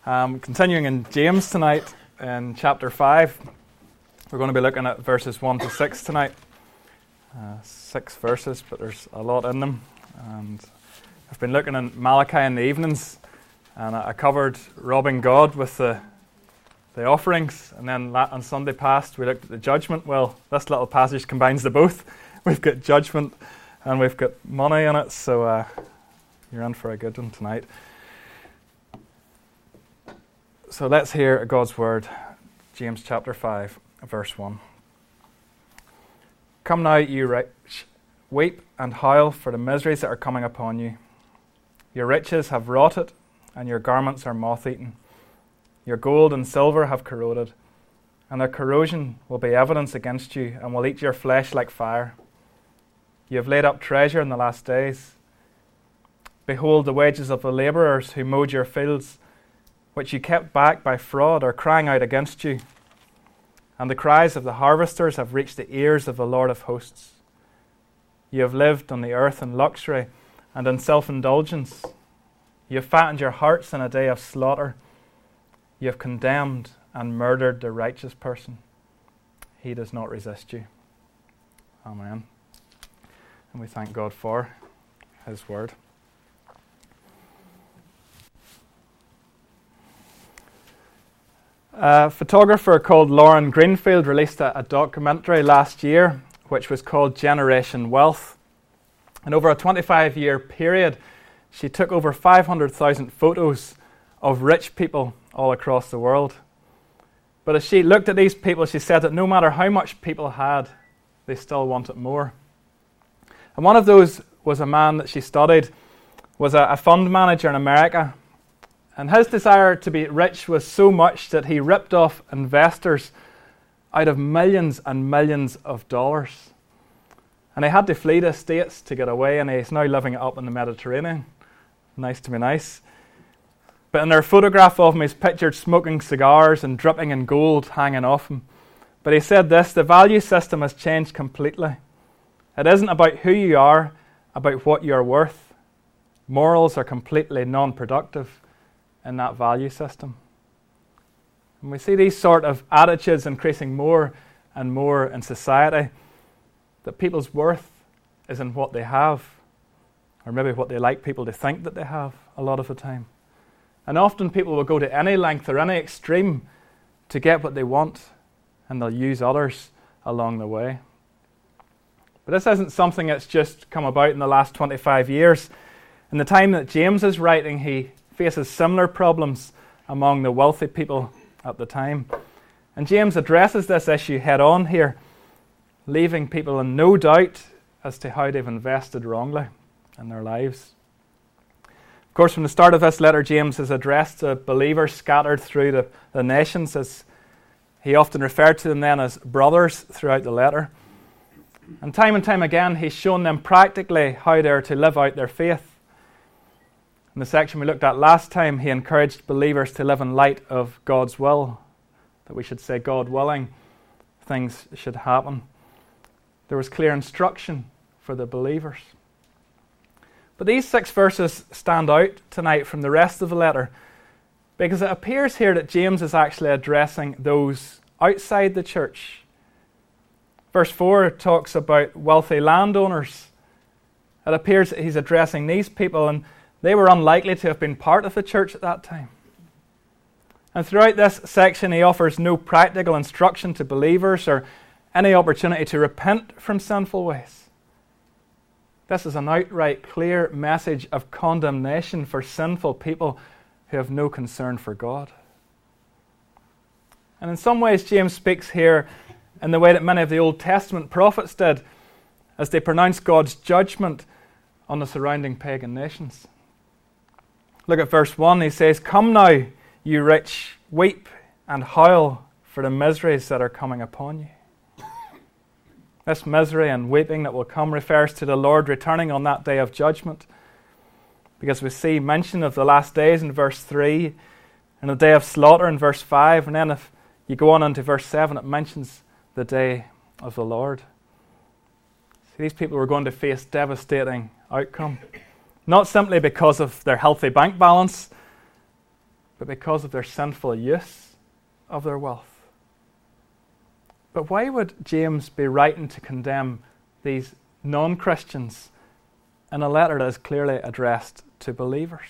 Continuing in James tonight in chapter 5. We're going to be looking at verses 1 to 6 tonight. 6 verses, but there's a lot in them. And I've been looking in Malachi in the evenings, and I covered robbing God with the offerings, and then on Sunday past we looked at the judgment. Well, this little passage combines the both. We've got judgment and we've got money in it, so you're in for a good one tonight. So let's hear God's word, James chapter 5, verse 1. Come now, you rich, weep and howl for the miseries that are coming upon you. Your riches have rotted, and your garments are moth-eaten. Your gold and silver have corroded, and their corrosion will be evidence against you, and will eat your flesh like fire. You have laid up treasure in the last days. Behold, the wages of the labourers who mowed your fields, which you kept back by fraud, are crying out against you. And the cries of the harvesters have reached the ears of the Lord of hosts. You have lived on the earth in luxury and in self-indulgence. You have fattened your hearts in a day of slaughter. You have condemned and murdered the righteous person. He does not resist you. Amen. And we thank God for His word. A photographer called Lauren Greenfield released a documentary last year which was called Generation Wealth. And over a 25-year period, she took over 500,000 photos of rich people all across the world. But as she looked at these people, she said that no matter how much people had, they still wanted more. And one of those was a man that she studied, was a fund manager in America. And his desire to be rich was so much that he ripped off investors out of millions and millions of dollars. And he had to flee the States to get away, and he's now living up in the Mediterranean. Nice to be nice. But in their photograph of him, he's pictured smoking cigars and dripping in gold hanging off him. But he said this: the value system has changed completely. It isn't about who you are, about what you're worth. Morals are completely non-productive in that value system. And we see these sort of attitudes increasing more and more in society, that people's worth is in what they have, or maybe what they like people to think that they have a lot of the time. And often people will go to any length or any extreme to get what they want, and they'll use others along the way. But this isn't something that's just come about in the last 25 years. In the time that James is writing, he faces similar problems among the wealthy people at the time. And James addresses this issue head on here, leaving people in no doubt as to how they've invested wrongly in their lives. Of course, from the start of this letter, James is addressed to believers scattered through the nations, as he often referred to them then as brothers throughout the letter. And time again, he's shown them practically how they're to live out their faith. In the section we looked at last time, he encouraged believers to live in light of God's will, that we should say, God willing, things should happen. There was clear instruction for the believers. But these 6 verses stand out tonight from the rest of the letter, because it appears here that James is actually addressing those outside the church. Verse 4 talks about wealthy landowners. It appears that he's addressing these people, and they were unlikely to have been part of the church at that time. And throughout this section, he offers no practical instruction to believers or any opportunity to repent from sinful ways. This is an outright clear message of condemnation for sinful people who have no concern for God. And in some ways, James speaks here in the way that many of the Old Testament prophets did, as they pronounced God's judgment on the surrounding pagan nations. Look at verse 1. He says, "Come now, you rich, weep and howl for the miseries that are coming upon you." This misery and weeping that will come refers to the Lord returning on that day of judgment, because we see mention of the last days in verse 3 and the day of slaughter in verse 5, and then if you go on into verse 7, it mentions the day of the Lord. See, these people were going to face devastating outcome, not simply because of their healthy bank balance, but because of their sinful use of their wealth. But why would James be writing to condemn these non-Christians in a letter that is clearly addressed to believers?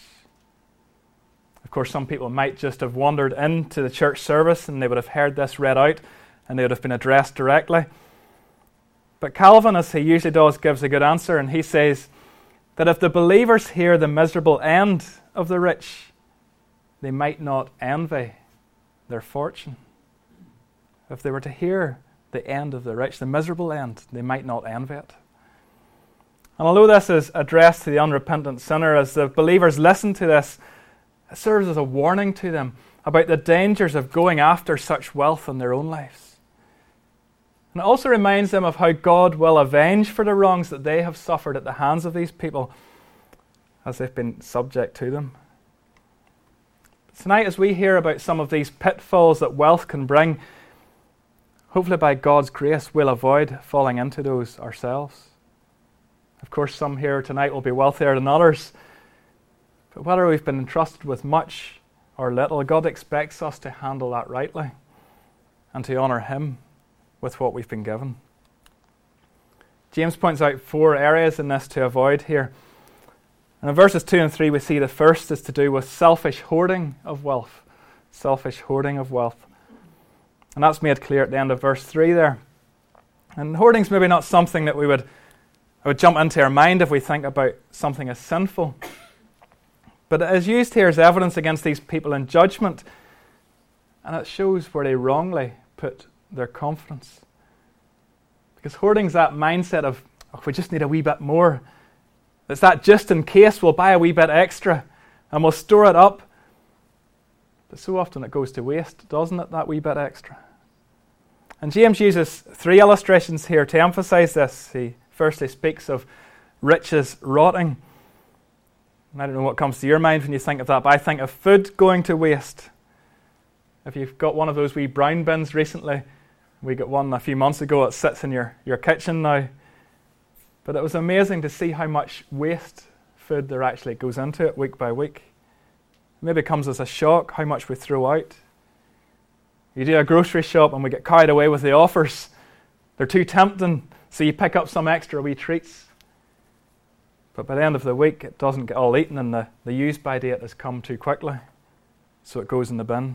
Of course, some people might just have wandered into the church service and they would have heard this read out and they would have been addressed directly. But Calvin, as he usually does, gives a good answer, and he says that if the believers hear the miserable end of the rich, they might not envy their fortune. If they were to hear the end of the rich, the miserable end, they might not envy it. And although this is addressed to the unrepentant sinner, as the believers listen to this, it serves as a warning to them about the dangers of going after such wealth in their own lives. And it also reminds them of how God will avenge for the wrongs that they have suffered at the hands of these people as they've been subject to them. Tonight, as we hear about some of these pitfalls that wealth can bring, hopefully by God's grace we'll avoid falling into those ourselves. Of course, some here tonight will be wealthier than others, but whether we've been entrusted with much or little, God expects us to handle that rightly and to honour Him with what we've been given. James points out 4 areas in this to avoid here. And in verses 2 and 3 we see the first is to do with selfish hoarding of wealth. Selfish hoarding of wealth. And that's made clear at the end of verse 3 there. And hoarding's maybe not something that I would jump into our mind if we think about something as sinful. But it is used here as evidence against these people in judgment. And it shows where they wrongly put their confidence. Because hoarding's that mindset of, we just need a wee bit more. It's that just in case we'll buy a wee bit extra and we'll store it up. But so often it goes to waste, doesn't it, that wee bit extra? And James uses 3 illustrations here to emphasize this. He firstly speaks of riches rotting. And I don't know what comes to your mind when you think of that, but I think of food going to waste. If you've got one of those wee brown bins recently, we got one a few months ago, it sits in your kitchen now. But it was amazing to see how much waste food there actually goes into it week by week. Maybe it comes as a shock how much we throw out. You do a grocery shop and we get carried away with the offers. They're too tempting, so you pick up some extra wee treats. But by the end of the week, it doesn't get all eaten and the use-by date has come too quickly, so it goes in the bin.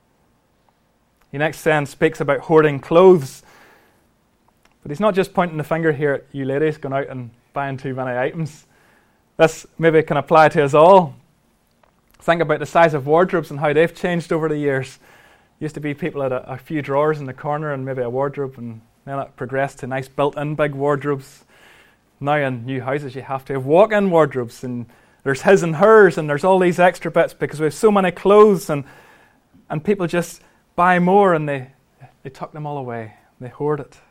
He next then speaks about hoarding clothes. But he's not just pointing the finger here at you ladies going out and buying too many items. This maybe can apply to us all. Think about the size of wardrobes and how they've changed over the years. Used to be people had a few drawers in the corner and maybe a wardrobe, and then it progressed to nice built-in big wardrobes. Now in new houses you have to have walk-in wardrobes, and there's his and hers, and there's all these extra bits because we have so many clothes, and people just buy more and they tuck them all away. They hoard it.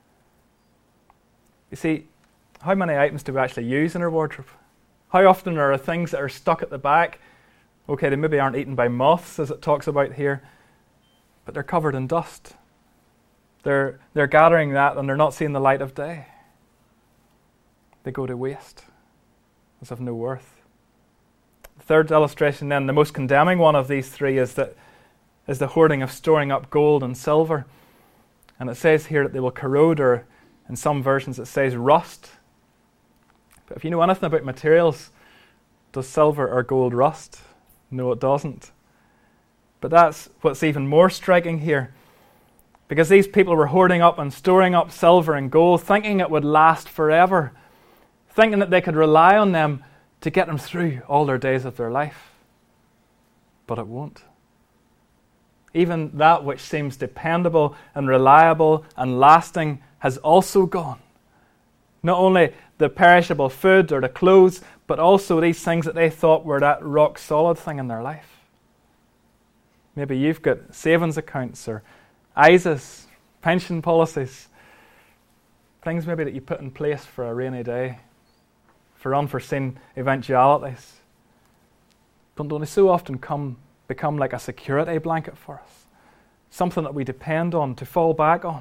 You see, how many items do we actually use in our wardrobe? How often are there things that are stuck at the back? Okay, they maybe aren't eaten by moths, as it talks about here, but they're covered in dust. They're gathering that and they're not seeing the light of day. They go to waste, as of no worth. The third illustration then, the most condemning one of these 3, is the hoarding of storing up gold and silver. And it says here that they will corrode, or in some versions it says rust. But if you know anything about materials, does silver or gold rust? No, it doesn't. But that's what's even more striking here. Because these people were hoarding up and storing up silver and gold, thinking it would last forever, thinking that they could rely on them to get them through all their days of their life. But it won't. Even that which seems dependable and reliable and lasting has also gone. Not only the perishable food or the clothes, but also these things that they thought were that rock solid thing in their life. Maybe you've got savings accounts or ISAs, pension policies, things maybe that you put in place for a rainy day, for unforeseen eventualities. But don't they so often become like a security blanket for us? Something that we depend on, to fall back on.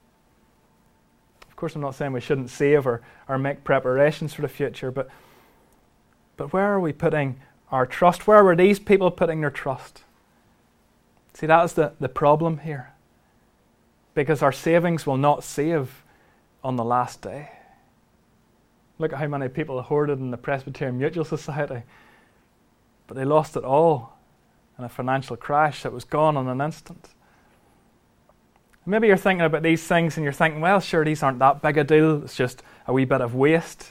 Of course, I'm not saying we shouldn't save or make preparations for the future, but where are we putting our trust? Where were these people putting their trust? See, that is the problem here. Because our savings will not save on the last day. Look at how many people hoarded in the Presbyterian Mutual Society. But they lost it all in a financial crash that was gone in an instant. Maybe you're thinking about these things and you're thinking, well, sure, these aren't that big a deal. It's just a wee bit of waste.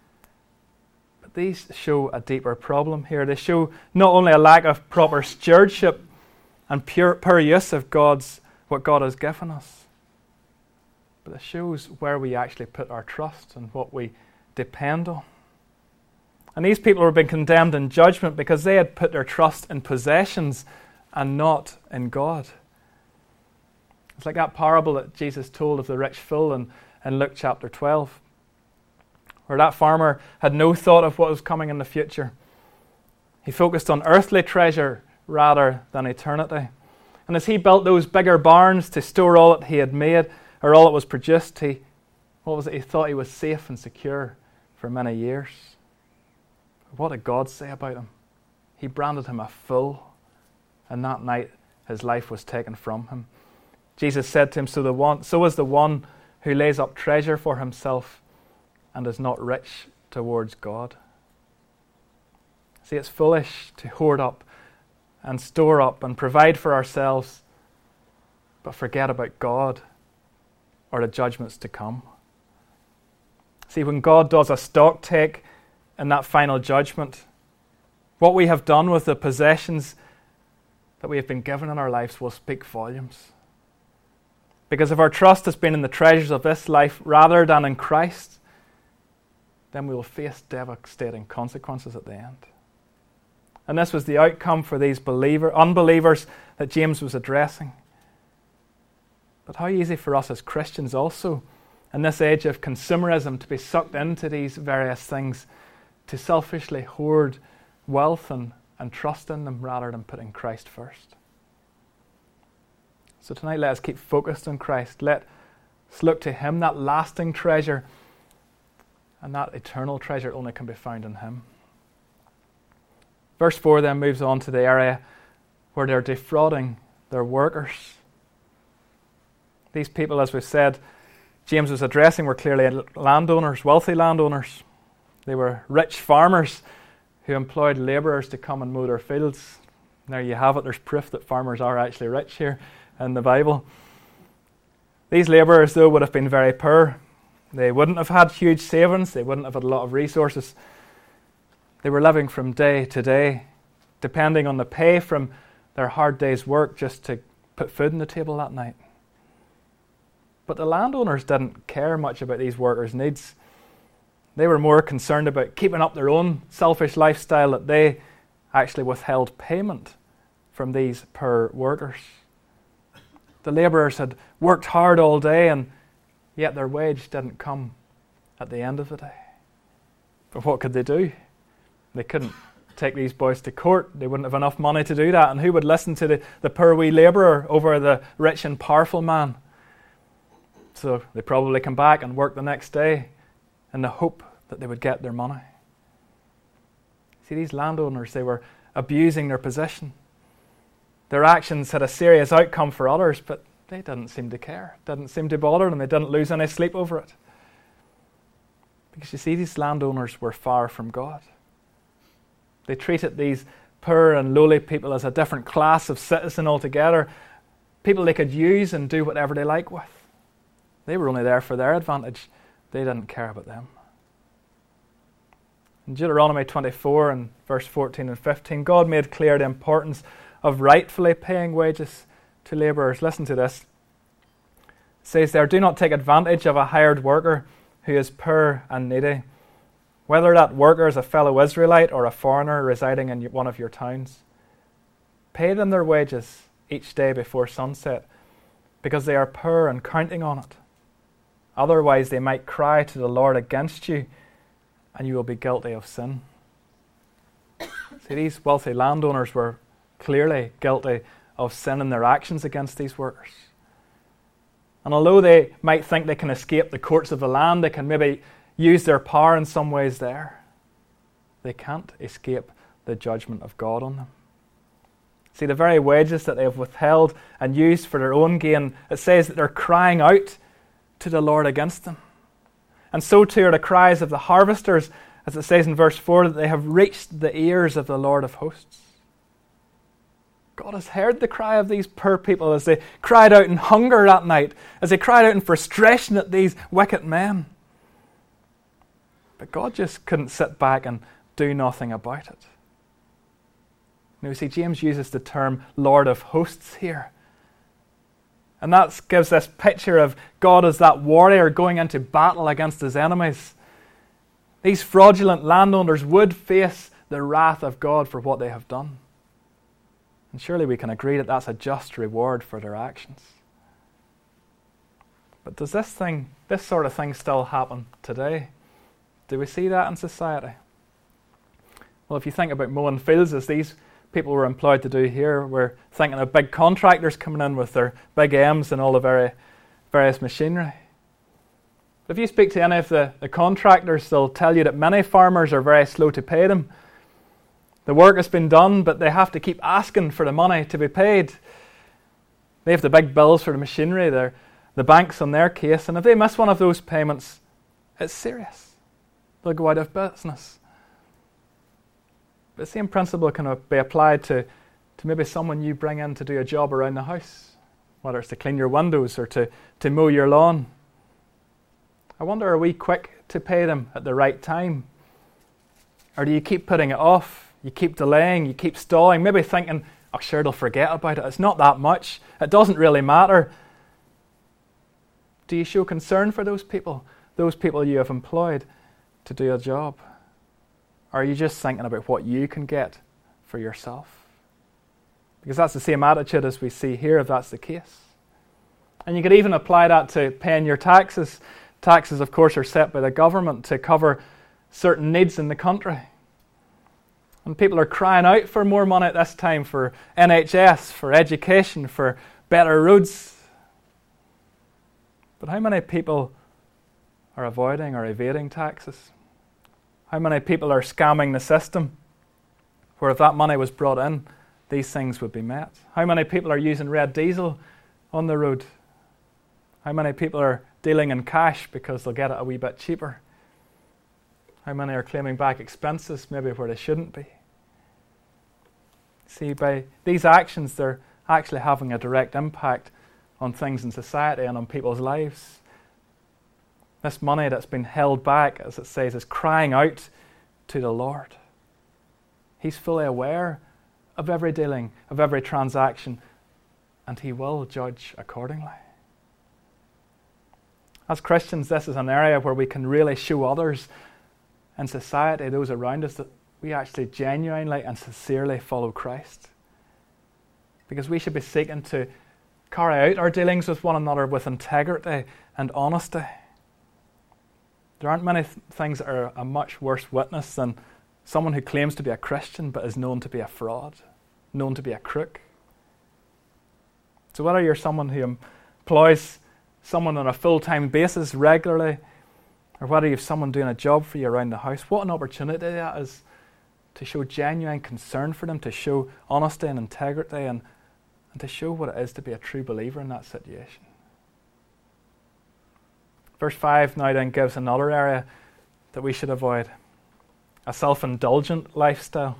But these show a deeper problem here. They show not only a lack of proper stewardship and pure use of what God has given us, but it shows where we actually put our trust and what we depend on. And these people were being condemned in judgment because they had put their trust in possessions and not in God. It's like that parable that Jesus told of the rich fool in Luke chapter 12, where that farmer had no thought of what was coming in the future. He focused on earthly treasure rather than eternity. And as he built those bigger barns to store all that he had made, or all that was produced, he thought he was safe and secure for many years. What did God say about him? He branded him a fool, and that night his life was taken from him. Jesus said to him, so is the one who lays up treasure for himself and is not rich towards God. See, it's foolish to hoard up and store up and provide for ourselves, but forget about God or the judgments to come. See, when God does a stock take in that final judgment, what we have done with the possessions that we have been given in our lives will speak volumes. Because if our trust has been in the treasures of this life rather than in Christ, then we will face devastating consequences at the end. And this was the outcome for these unbelievers that James was addressing. But how easy for us as Christians also, in this age of consumerism, to be sucked into these various things, to selfishly hoard wealth and trust in them rather than putting Christ first. So tonight, let us keep focused on Christ. Let us look to Him, that lasting treasure, and that eternal treasure only can be found in Him. Verse 4 then moves on to the area where they're defrauding their workers. These people, as we've said, James was addressing, were clearly landowners, wealthy landowners. They were rich farmers who employed labourers to come and mow their fields. There you have it. There's proof that farmers are actually rich here in the Bible. These labourers, though, would have been very poor. They wouldn't have had huge savings. They wouldn't have had a lot of resources. They were living from day to day, depending on the pay from their hard day's work just to put food on the table that night. But the landowners didn't care much about these workers' needs. They were more concerned about keeping up their own selfish lifestyle, that they actually withheld payment from these poor workers. The labourers had worked hard all day, and yet their wage didn't come at the end of the day. But what could they do? They couldn't take these boys to court. They wouldn't have enough money to do that. And who would listen to the poor wee labourer over the rich and powerful man? So they probably come back and work the next day in the hope that they would get their money. See, these landowners, they were abusing their position. Their actions had a serious outcome for others, but they didn't seem to care. Didn't seem to bother them. They didn't lose any sleep over it. Because you see, these landowners were far from God. They treated these poor and lowly people as a different class of citizen altogether, people they could use and do whatever they like with. They were only there for their advantage. They didn't care about them. In Deuteronomy 24 and verse 14 and 15, God made clear the importance of rightfully paying wages to labourers. Listen to this. It says there, "Do not take advantage of a hired worker who is poor and needy, whether that worker is a fellow Israelite or a foreigner residing in one of your towns. Pay them their wages each day before sunset, because they are poor and counting on it. Otherwise they might cry to the Lord against you, and you will be guilty of sin." See, these wealthy landowners were clearly guilty of sin in their actions against these workers. And although they might think they can escape the courts of the land, they can maybe use their power in some ways there, they can't escape the judgment of God on them. See, the very wages that they have withheld and used for their own gain, it says that they're crying out to the Lord against them. And so too are the cries of the harvesters, as it says in verse 4, that they have reached the ears of the Lord of hosts. God has heard the cry of these poor people as they cried out in hunger that night, as they cried out in frustration at these wicked men. But God just couldn't sit back and do nothing about it. Now, we see James uses the term Lord of hosts here. And that gives this picture of God as that warrior going into battle against his enemies. These fraudulent landowners would face the wrath of God for what they have done. And surely we can agree that that's a just reward for their actions. But does this sort of thing still happen today? Do we see that in society? Well, if you think about mowing fields, as these people were employed to do here, we're thinking of big contractors coming in with their big M's and all the various machinery. If you speak to any of the contractors, they'll tell you that many farmers are very slow to pay them. The work has been done, but they have to keep asking for the money to be paid. They have the big bills for the machinery, the banks on their case, and if they miss one of those payments, it's serious. They'll go out of business. The same principle can be applied to maybe someone you bring in to do a job around the house, whether it's to clean your windows or to mow your lawn. I wonder, are we quick to pay them at the right time? Or do you keep putting it off? You keep delaying, you keep stalling, maybe thinking, oh sure, they'll forget about it. It's not that much. It doesn't really matter. Do you show concern for those people you have employed to do a job? Or are you just thinking about what you can get for yourself? Because that's the same attitude as we see here, if that's the case. And you could even apply that to paying your taxes. Taxes, of course, are set by the government to cover certain needs in the country. And people are crying out for more money at this time for NHS, for education, for better roads. But how many people are avoiding or evading taxes? How many people are scamming the system, where if that money was brought in, these things would be met? How many people are using red diesel on the road? How many people are dealing in cash because they'll get it a wee bit cheaper? How many are claiming back expenses maybe where they shouldn't be? See, by these actions, they're actually having a direct impact on things in society and on people's lives. This money that's been held back, as it says, is crying out to the Lord. He's fully aware of every dealing, of every transaction, and He will judge accordingly. As Christians, this is an area where we can really show others in society, those around us, that we actually genuinely and sincerely follow Christ. Because we should be seeking to carry out our dealings with one another with integrity and honesty. There aren't many things that are a much worse witness than someone who claims to be a Christian but is known to be a fraud, known to be a crook. So whether you're someone who employs someone on a full-time basis regularly, or whether you have someone doing a job for you around the house, what an opportunity that is to show genuine concern for them, to show honesty and integrity, and to show what it is to be a true believer in that situation. Verse 5 now then gives another area that we should avoid: a self-indulgent lifestyle.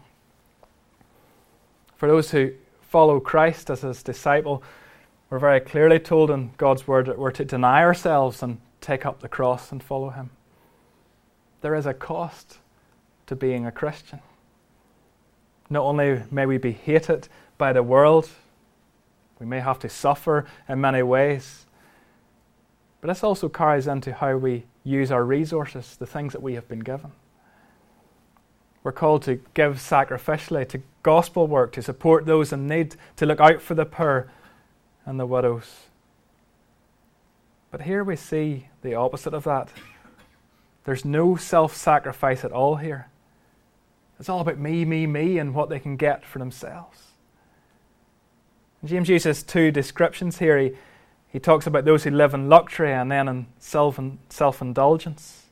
For those who follow Christ as His disciple, we're very clearly told in God's Word that we're to deny ourselves and take up the cross and follow Him. There is a cost to being a Christian. Not only may we be hated by the world, we may have to suffer in many ways, but this also carries into how we use our resources, the things that we have been given. We're called to give sacrificially, to gospel work, to support those in need, to look out for the poor and the widows. But here we see the opposite of that. There's no self-sacrifice at all here. It's all about me, me, me, and what they can get for themselves. And James uses two descriptions here. He talks about those who live in luxury and then in self-indulgence.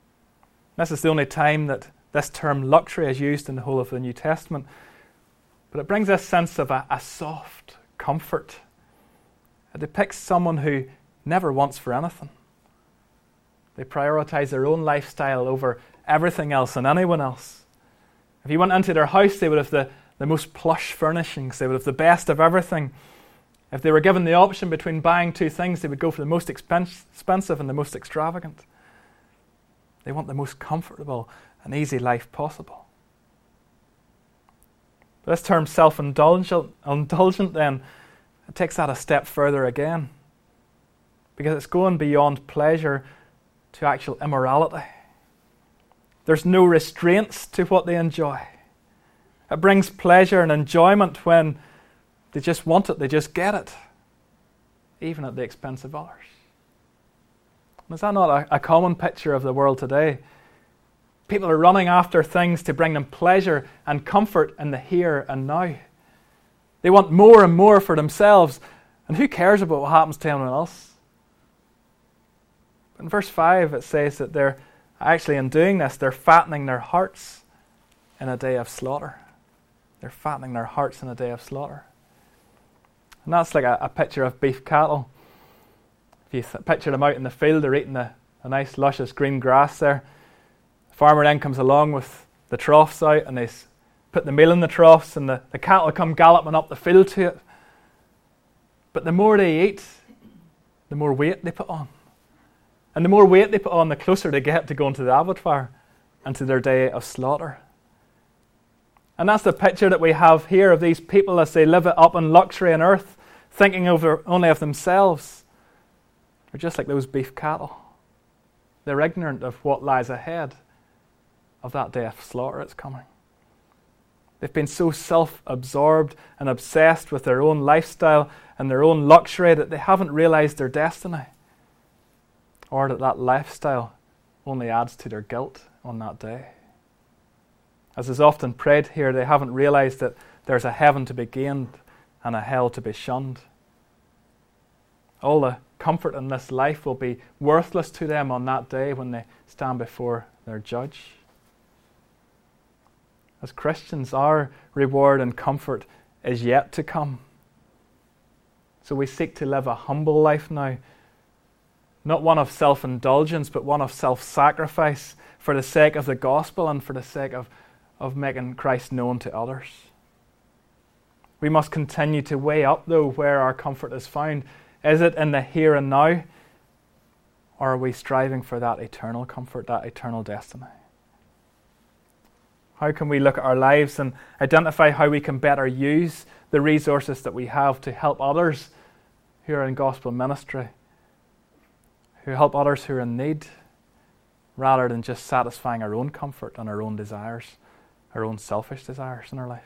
This is the only time that this term luxury is used in the whole of the New Testament. But it brings a sense of a soft comfort. It depicts someone who never wants for anything. They prioritize their own lifestyle over everything else and anyone else. If you went into their house, they would have the most plush furnishings. They would have the best of everything. If they were given the option between buying two things, they would go for the most expensive and the most extravagant. They want the most comfortable and easy life possible. But this term self-indulgent then, it takes that a step further again. Because it's going beyond pleasure to actual immorality. There's no restraints to what they enjoy. It brings pleasure and enjoyment when they just want it, they just get it, even at the expense of others. And is that not a common picture of the world today? People are running after things to bring them pleasure and comfort in the here and now. They want more and more for themselves, and who cares about what happens to anyone else? But in verse 5 it says that they're actually, in doing this, they're fattening their hearts in a day of slaughter. They're fattening their hearts in a day of slaughter. And that's like a picture of beef cattle. If you picture them out in the field, they're eating the nice luscious green grass there. The farmer then comes along with the troughs out and they put the meal in the troughs and the cattle come galloping up the field to it. But the more they eat, the more weight they put on. And the more weight they put on, the closer they get to going to the abattoir and to their day of slaughter. And that's the picture that we have here of these people as they live it up in luxury and earth, thinking only of themselves. They're just like those beef cattle. They're ignorant of what lies ahead of that day of slaughter that's coming. They've been so self-absorbed and obsessed with their own lifestyle and their own luxury that they haven't realized their destiny, or that lifestyle only adds to their guilt on that day. As is often prayed here, they haven't realized that there's a heaven to be gained and a hell to be shunned. All the comfort in this life will be worthless to them on that day when they stand before their judge. As Christians, our reward and comfort is yet to come. So we seek to live a humble life now, not one of self-indulgence, but one of self-sacrifice for the sake of the gospel and for the sake of making Christ known to others. We must continue to weigh up, though, where our comfort is found. Is it in the here and now, or are we striving for that eternal comfort, that eternal destiny? How can we look at our lives and identify how we can better use the resources that we have to help others who are in gospel ministry, who help others who are in need, rather than just satisfying our own comfort and our own desires, our own selfish desires in our life?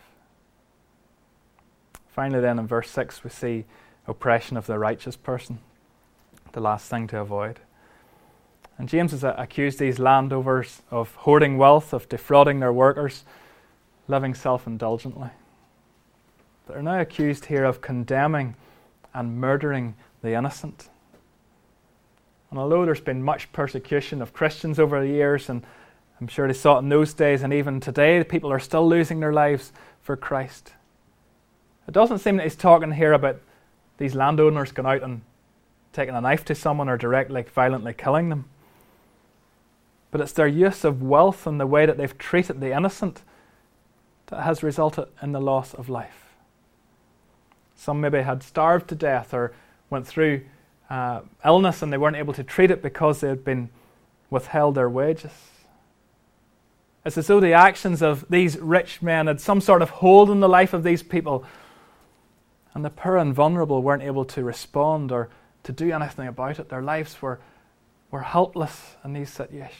Finally then, in verse 6, we see oppression of the righteous person, the last thing to avoid. And James has accused these landowners of hoarding wealth, of defrauding their workers, living self-indulgently. But they're now accused here of condemning and murdering the innocent. And although there's been much persecution of Christians over the years, and I'm sure they saw it in those days, and even today, people are still losing their lives for Christ. It doesn't seem that he's talking here about these landowners going out and taking a knife to someone or directly, violently killing them. But it's their use of wealth and the way that they've treated the innocent that has resulted in the loss of life. Some maybe had starved to death or went through illness and they weren't able to treat it because they had been withheld their wages. It's as though the actions of these rich men had some sort of hold on the life of these people, and the poor and vulnerable weren't able to respond or to do anything about it. Their lives were helpless in these situations.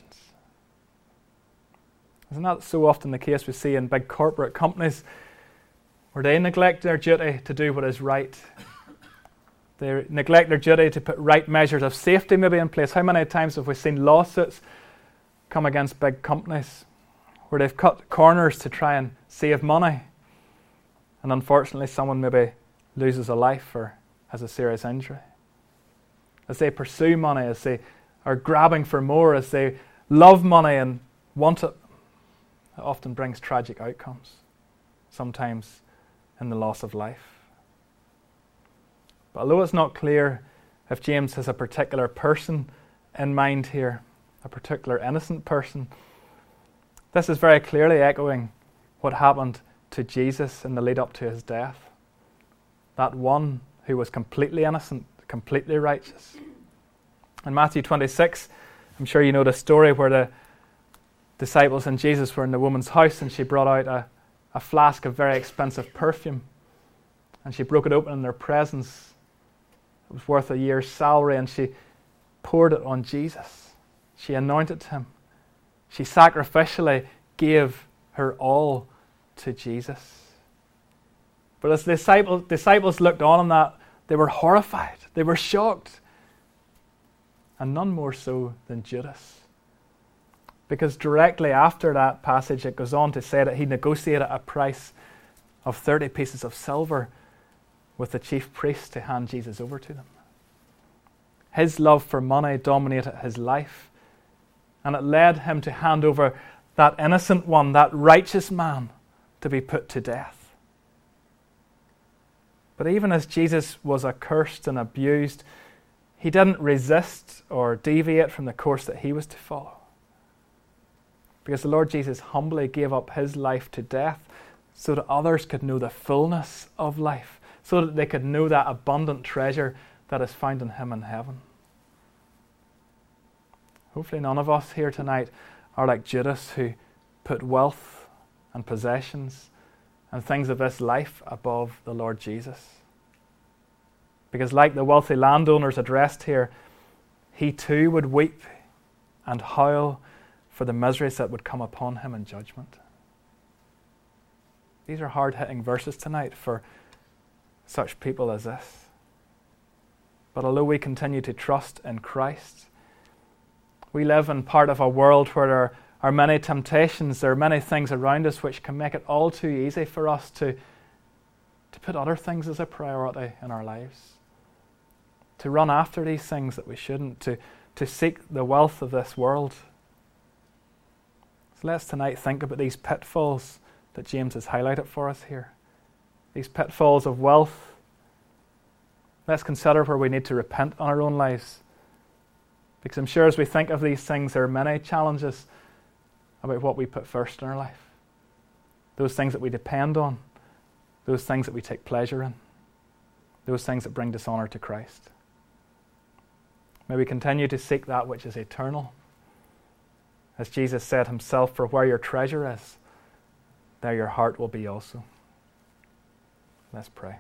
Isn't that so often the case we see in big corporate companies where they neglect their duty to do what is right? They neglect their duty to put right measures of safety maybe in place. How many times have we seen lawsuits come against big companies where they've cut corners to try and save money, and unfortunately someone maybe loses a life or has a serious injury? As they pursue money, as they are grabbing for more, as they love money and want it, it often brings tragic outcomes. Sometimes in the loss of life. But although it's not clear if James has a particular person in mind here, a particular innocent person, this is very clearly echoing what happened to Jesus in the lead up to his death. That one who was completely innocent, completely righteous. In Matthew 26, I'm sure you know the story where the disciples and Jesus were in the woman's house and she brought out a flask of very expensive perfume and she broke it open in their presence. It was worth a year's salary and she poured it on Jesus. She anointed him. She sacrificially gave her all to Jesus. But as the disciples looked on in that, they were horrified. They were shocked. And none more so than Judas. Because directly after that passage, it goes on to say that he negotiated a price of 30 pieces of silver with the chief priests to hand Jesus over to them. His love for money dominated his life, and it led him to hand over that innocent one, that righteous man, to be put to death. But even as Jesus was accursed and abused, he didn't resist or deviate from the course that he was to follow. Because the Lord Jesus humbly gave up his life to death so that others could know the fullness of life, so that they could know that abundant treasure that is found in him in heaven. Hopefully none of us here tonight are like Judas, who put wealth and possessions and things of this life above the Lord Jesus. Because like the wealthy landowners addressed here, he too would weep and howl for the miseries that would come upon him in judgment. These are hard-hitting verses tonight for such people as this. But although we continue to trust in Christ, we live in part of a world where there are many temptations, there are many things around us which can make it all too easy for us to put other things as a priority in our lives. To run after these things that we shouldn't, to seek the wealth of this world. So let's tonight think about these pitfalls that James has highlighted for us here. These pitfalls of wealth. Let's consider where we need to repent on our own lives. Because I'm sure as we think of these things, there are many challenges about what we put first in our life. Those things that we depend on. Those things that we take pleasure in. Those things that bring dishonor to Christ. May we continue to seek that which is eternal. As Jesus said himself, for where your treasure is, there your heart will be also. Let's pray.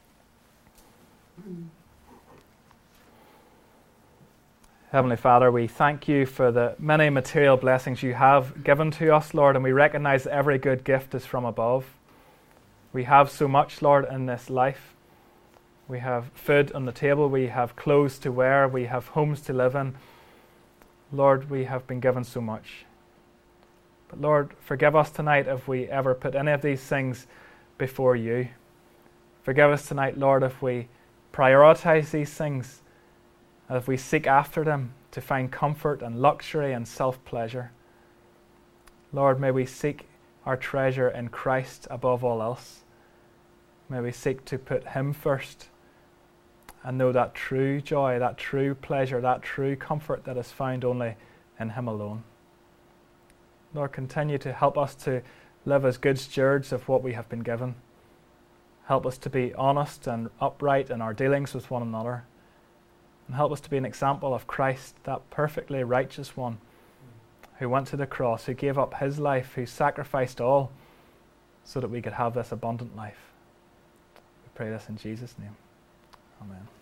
Heavenly Father, we thank you for the many material blessings you have given to us, Lord, and we recognize that every good gift is from above. We have so much, Lord, in this life. We have food on the table, we have clothes to wear, we have homes to live in. Lord, we have been given so much. But Lord, forgive us tonight if we ever put any of these things before you. Forgive us tonight, Lord, if we prioritize these things, if we seek after them to find comfort and luxury and self-pleasure. Lord, may we seek our treasure in Christ above all else. May we seek to put him first and know that true joy, that true pleasure, that true comfort that is found only in him alone. Lord, continue to help us to live as good stewards of what we have been given. Help us to be honest and upright in our dealings with one another. And help us to be an example of Christ, that perfectly righteous one who went to the cross, who gave up his life, who sacrificed all so that we could have this abundant life. We pray this in Jesus' name. Amen.